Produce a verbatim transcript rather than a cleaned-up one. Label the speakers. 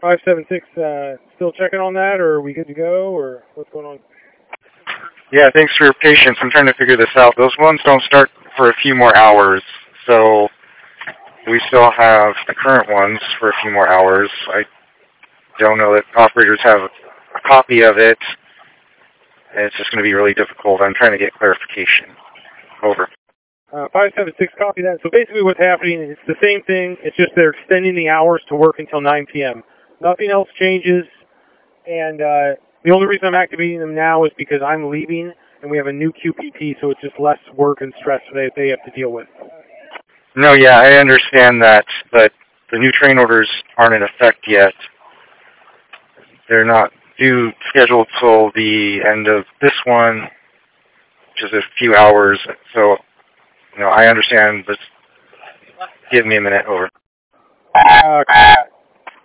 Speaker 1: five seven six, uh, still checking on that, or are we good to go, or what's going on?
Speaker 2: Yeah, thanks for your patience. I'm trying to figure this out. Those ones don't start for a few more hours, so we still have the current ones for a few more hours. I don't know that operators have a copy of it. It's just going to be really difficult. I'm trying to get clarification. Over.
Speaker 1: Uh, five seven six, copy that. So basically what's happening is it's the same thing. It's just they're extending the hours to work until nine p m Nothing else changes. And uh, the only reason I'm activating them now is because I'm leaving and we have a new Q P T, so it's just less work and stress that they have to deal with.
Speaker 2: No, yeah, I understand that, but the new train orders aren't in effect yet. They're not due scheduled till the end of this one, which is a few hours. So, you know, I understand, but give me a minute. Over.
Speaker 1: Uh,